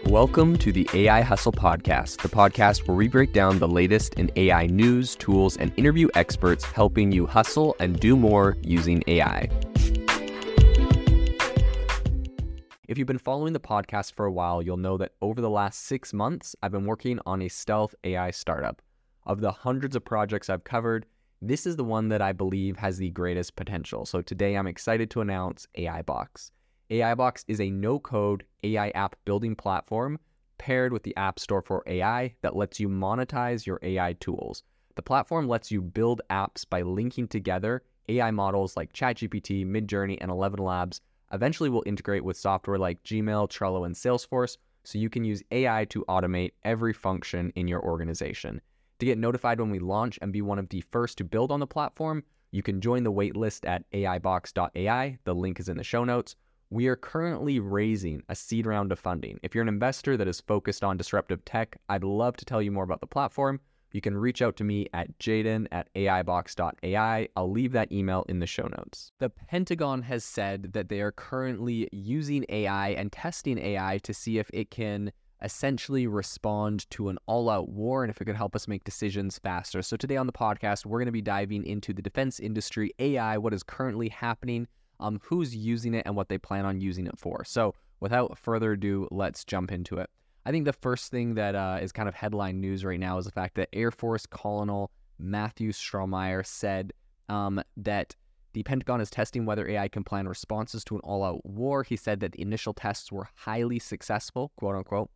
Welcome to the AI Hustle Podcast, the podcast where we break down the latest in AI news, tools, and interview experts helping you hustle and do more using AI. If you've been following the podcast for a while, you'll know that over the last 6 months, I've been working on a stealth AI startup. Of the hundreds of projects I've covered, this is the one that I believe has the greatest potential. So today I'm excited to announce AIBox. AIBox is a no-code AI app building platform paired with the App Store for AI that lets you monetize your AI tools. The platform lets you build apps by linking together AI models like ChatGPT, Midjourney, and ElevenLabs. Eventually will integrate with software like Gmail, Trello, and Salesforce, so you can use AI to automate every function in your organization. To get notified when we launch and be one of the first to build on the platform, you can join the waitlist at aibox.ai. The link is in the show notes. We are currently raising a seed round of funding. If you're an investor that is focused on disruptive tech, I'd love to tell you more about the platform. You can reach out to me at jaden@aibox.ai. I'll leave that email in the show notes. The Pentagon has said that they are currently using AI and testing AI to see if it can essentially respond to an all-out war and if it could help us make decisions faster. So today on the podcast, we're going to be diving into the defense industry, AI, what is currently happening, who's using it, and what they plan on using it for. So without further ado, let's jump into it. I think the first thing that is kind of headline news right now is the fact that Air Force Colonel Matthew Strohmeyer said that the Pentagon is testing whether AI can plan responses to an all-out war. He said that the initial tests were highly successful, quote-unquote,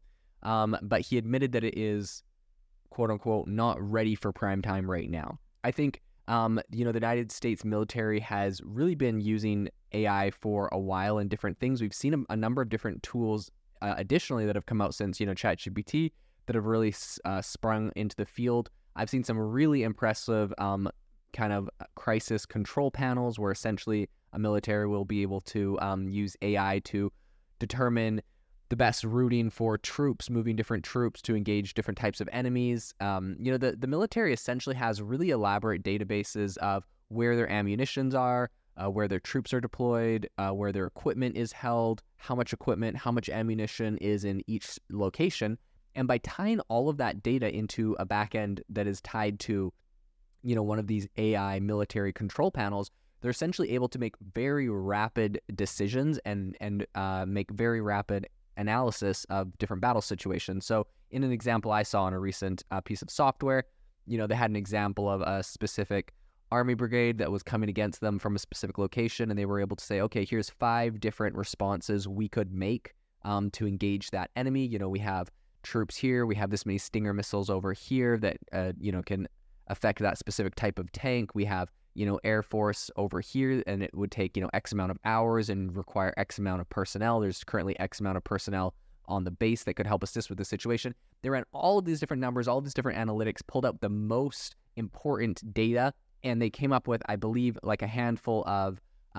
but he admitted that it is, quote-unquote, not ready for prime time right now. I think the United States military has really been using AI for a while in different things. We've seen a number of different tools additionally that have come out since, ChatGPT that have really sprung into the field. I've seen some really impressive kind of crisis control panels where essentially a military will be able to use AI to determine the best routing for troops, moving different troops to engage different types of enemies. The military essentially has really elaborate databases of where their ammunitions are, where their troops are deployed, where their equipment is held, how much equipment, how much ammunition is in each location. And by tying all of that data into a backend that is tied to, one of these AI military control panels, they're essentially able to make very rapid decisions and make very rapid analysis of different battle situations. So in an example I saw in a recent piece of software, they had an example of a specific Army brigade that was coming against them from a specific location, and they were able to say, okay, here's 5 different responses we could make to engage that enemy. We have troops here, we have this many Stinger missiles over here that can affect that specific type of tank. We have Air Force over here, and it would take, X amount of hours and require X amount of personnel. There's currently X amount of personnel on the base that could help assist with the situation. They ran all of these different numbers, all of these different analytics, pulled out the most important data, and they came up with, I believe, like a handful of,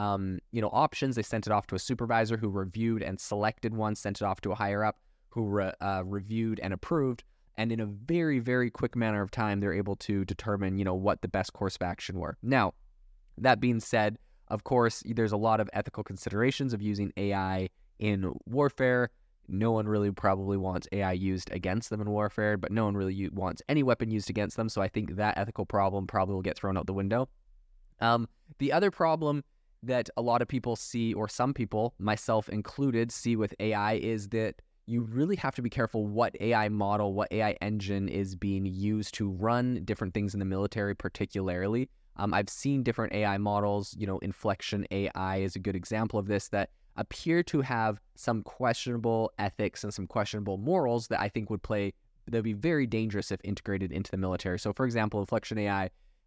options. They sent it off to a supervisor who reviewed and selected one, sent it off to a higher up who reviewed and approved. And in a very, very quick manner of time, they're able to determine, what the best course of action were. Now, that being said, of course, there's a lot of ethical considerations of using AI in warfare. No one really probably wants AI used against them in warfare, but no one really wants any weapon used against them. So I think that ethical problem probably will get thrown out the window. The other problem that a lot of people see, or some people, myself included, see with AI is that you really have to be careful what AI model, what AI engine is being used to run different things in the military particularly. I've seen different AI models, Inflection AI is a good example of this, that appear to have some questionable ethics and some questionable morals that I think they'd be very dangerous if integrated into the military. So for example, Inflection AI,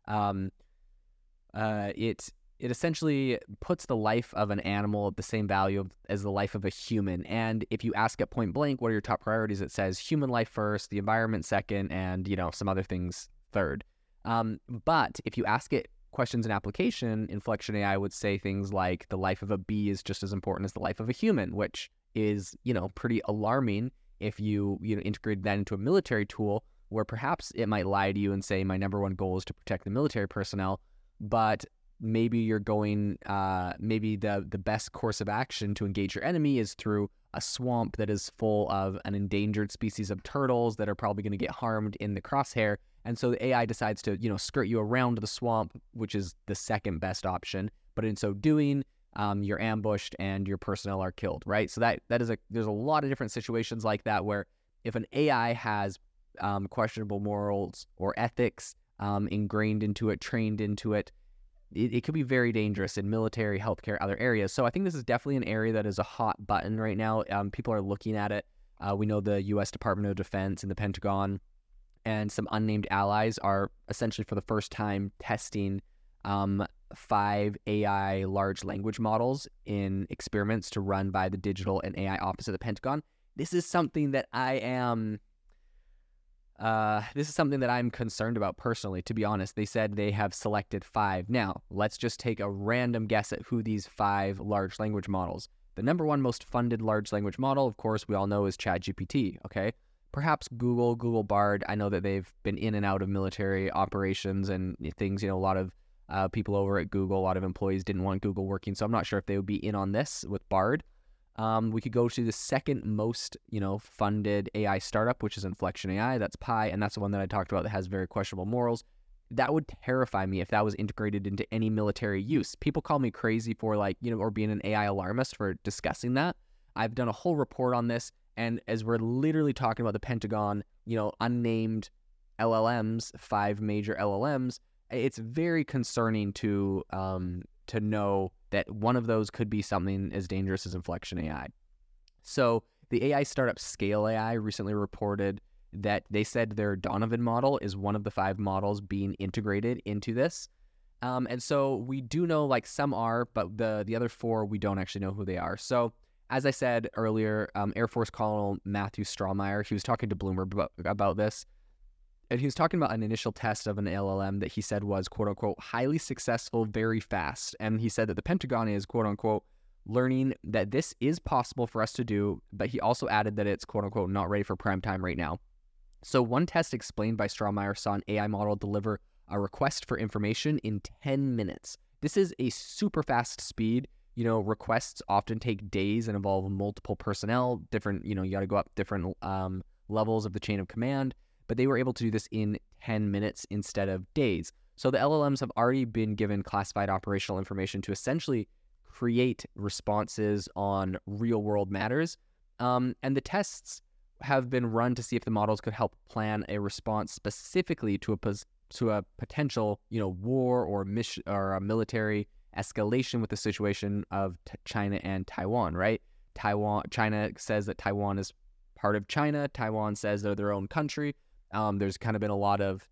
it essentially puts the life of an animal at the same value as the life of a human. And if you ask it point blank, what are your top priorities? It says human life first, the environment second, and, some other things third. But if you ask it questions in application, Inflection AI would say things like the life of a bee is just as important as the life of a human, which is, pretty alarming if you integrate that into a military tool where perhaps it might lie to you and say, my number one goal is to protect the military personnel. But maybe you're going, maybe the best course of action to engage your enemy is through a swamp that is full of an endangered species of turtles that are probably going to get harmed in the crosshair. And so the AI decides to, skirt you around the swamp, which is the second best option. But in so doing, you're ambushed and your personnel are killed, right? So there's a lot of different situations like that where if an AI has questionable morals or ethics ingrained into it, trained into it, it could be very dangerous in military, healthcare, other areas. So I think this is definitely an area that is a hot button right now. People are looking at it. We know the U.S. Department of Defense and the Pentagon and some unnamed allies are essentially for the first time testing 5 AI large language models in experiments to run by the Digital and AI Office of the Pentagon. This is something that I'm concerned about personally, to be honest. They said they have selected 5. Now, let's just take a random guess at who these 5 large language models. The number one most funded large language model, of course, we all know is ChatGPT, okay? Perhaps Google Bard. I know that they've been in and out of military operations and things. A lot of people over at Google, a lot of employees didn't want Google working, so I'm not sure if they would be in on this with Bard. We could go to the second most, funded AI startup, which is Inflection AI. That's Pi, and that's the one that I talked about that has very questionable morals. That would terrify me if that was integrated into any military use. People call me crazy for or being an AI alarmist for discussing that. I've done a whole report on this, and as we're literally talking about the Pentagon, unnamed LLMs, 5 major LLMs, it's very concerning to know that one of those could be something as dangerous as Inflection AI. So the AI startup Scale AI recently reported that they said their Donovan model is one of the 5 models being integrated into this. And so we do know some are, but the other 4, we don't actually know who they are. So as I said earlier, Air Force Colonel Matthew Strahlmeyer, he was talking to Bloomberg about this. And he was talking about an initial test of an LLM that he said was, quote unquote, highly successful very fast. And he said that the Pentagon is, quote unquote, learning that this is possible for us to do. But he also added that it's, quote unquote, not ready for prime time right now. So one test explained by Strahlmeyer saw an AI model deliver a request for information in 10 minutes. This is a super fast speed. Requests often take days and involve multiple personnel, different, you got to go up different levels of the chain of command. But they were able to do this in 10 minutes instead of days. So the LLMs have already been given classified operational information to essentially create responses on real-world matters. And the tests have been run to see if the models could help plan a response specifically to a potential, war or a military escalation with the situation of China and Taiwan, right? China says that Taiwan is part of China. Taiwan says they're their own country. There's been a lot of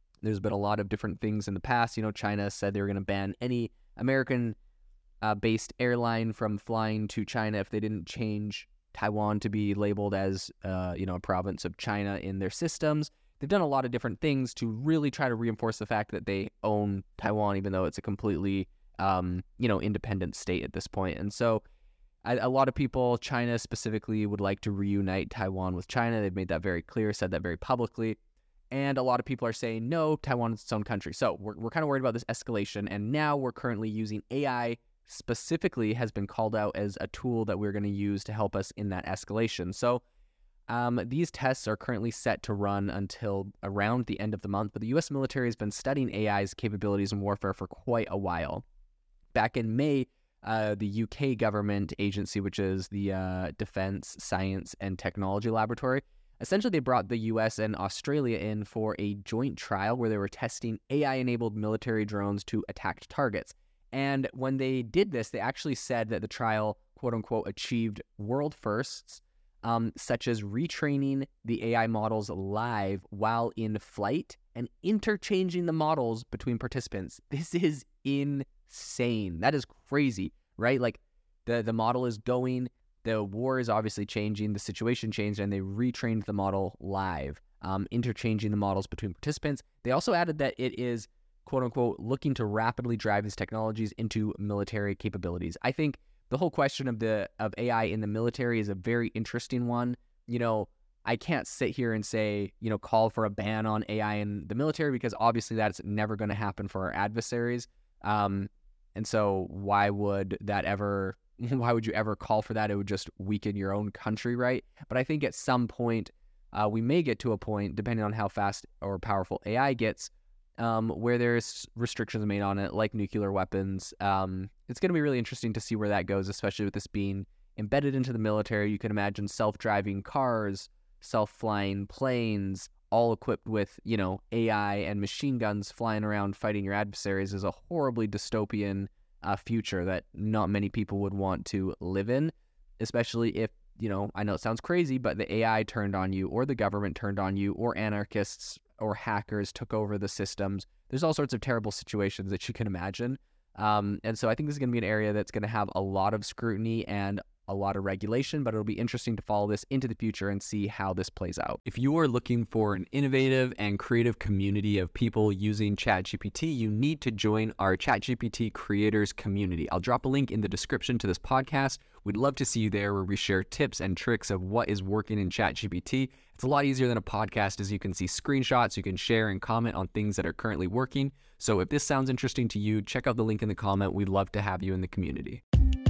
different things in the past. China said they were going to ban any American based airline from flying to China if they didn't change Taiwan to be labeled as a province of China in their systems. They've done a lot of different things to really try to reinforce the fact that they own Taiwan, even though it's a completely independent state at this point. And so a lot of people, China specifically, would like to reunite Taiwan with China. They've made that very clear, said that very publicly. And a lot of people are saying, no, Taiwan is its own country. So we're kind of worried about this escalation. And now we're currently using AI specifically has been called out as a tool that we're going to use to help us in that escalation. So these tests are currently set to run until around the end of the month. But the U.S. military has been studying AI's capabilities in warfare for quite a while. Back in May, the UK government agency, which is the Defense Science and Technology Laboratory, essentially they brought the US and Australia in for a joint trial where they were testing AI-enabled military drones to attack targets. And when they did this, they actually said that the trial, quote unquote, achieved world firsts, such as retraining the AI models live while in flight and interchanging the models between participants. This is insane. That is crazy, right? The model is going, the war is obviously changing, the situation changed, and they retrained the model live, interchanging the models between participants. They also added that it is, quote unquote, looking to rapidly drive these technologies into military capabilities. I think the whole question of AI in the military is a very interesting one. I can't sit here and say, call for a ban on AI in the military, because obviously that's never going to happen for our adversaries. And so why would you ever call for that? It would just weaken your own country, right? But I think at some point, we may get to a point, depending on how fast or powerful AI gets, where there's restrictions made on it, like nuclear weapons. It's going to be really interesting to see where that goes, especially with this being embedded into the military. You can imagine self-driving cars, self-flying planes, all equipped with, AI and machine guns flying around fighting your adversaries is a horribly dystopian future that not many people would want to live in, especially if, I know it sounds crazy, but the AI turned on you, or the government turned on you, or anarchists or hackers took over the systems. There's all sorts of terrible situations that you can imagine. And so I think this is going to be an area that's going to have a lot of scrutiny and a lot of regulation, but it'll be interesting to follow this into the future and see how this plays out. If you are looking for an innovative and creative community of people using ChatGPT, you need to join our ChatGPT creators community. I'll drop a link in the description to this podcast. We'd love to see you there, where we share tips and tricks of what is working in ChatGPT. It's a lot easier than a podcast, as you can see screenshots, you can share and comment on things that are currently working. So if this sounds interesting to you, check out the link in the comment. We'd love to have you in the community.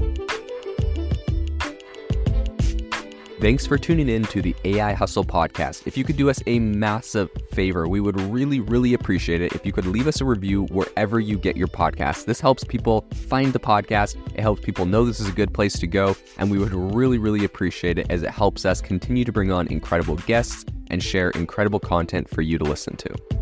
Thanks for tuning in to the AI Hustle podcast. If you could do us a massive favor, we would really, really appreciate it if you could leave us a review wherever you get your podcasts. This helps people find the podcast. It helps people know this is a good place to go. And we would really, really appreciate it, as it helps us continue to bring on incredible guests and share incredible content for you to listen to.